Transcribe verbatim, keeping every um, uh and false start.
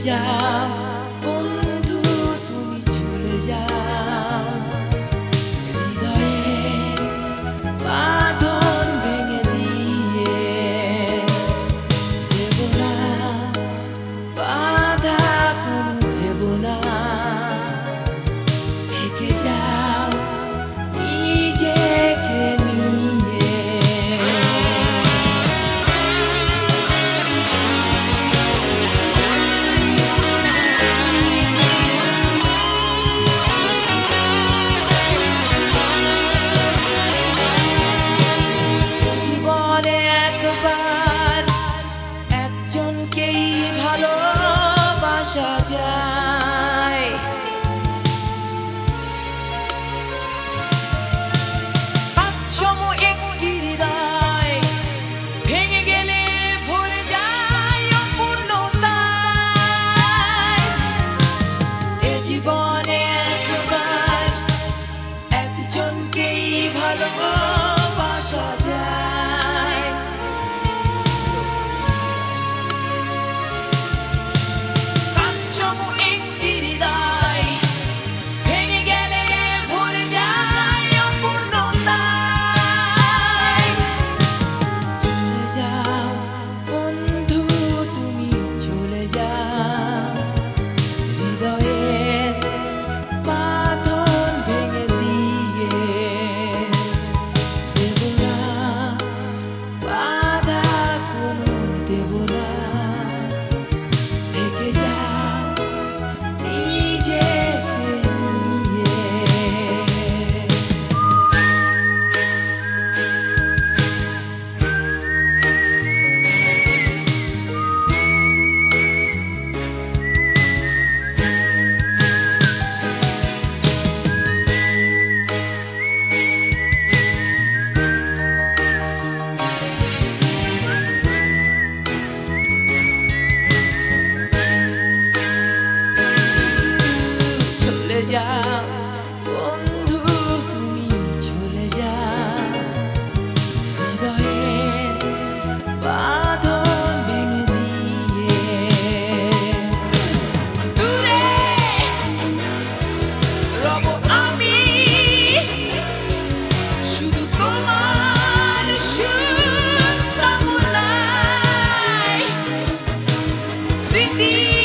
যাও বন্ধু, তুমি চলে যাও, হৃদয়ের বাঁধন ভেঙে দিয়ে। দেব না বাধা কোনো, দেব না, থেকে যাও নিজেকে নিয়ে। জীবনে একবার একজনকেই ভালোবাসা যায়, পাঁচশম একটি হৃদয় ভেঙে গেলে ভরে যায় অপূর্ণতায়। এ জীবনে একবার একজনকেই ভালোবাসা যায়, পাঁচশম একটি হৃদয় ভেঙে গেলে ভরে যায় অপূর্ণতায়। চলে যাও বন্ধু, তুমি চলে যাও, হৃদয়ের বাঁধন ভেঙে দিয়ে। দেব না বাধা কোনো, দেব না, থেকে যাও নিজেকে নিয়ে। চলে যাও বন্ধু, তুমি চলে যাও, হৃদয়ের বাঁধন ভেঙে দিয়ে। দূরে রব আমি, শুধু তোমার সুখ কামনায়, স্মৃতি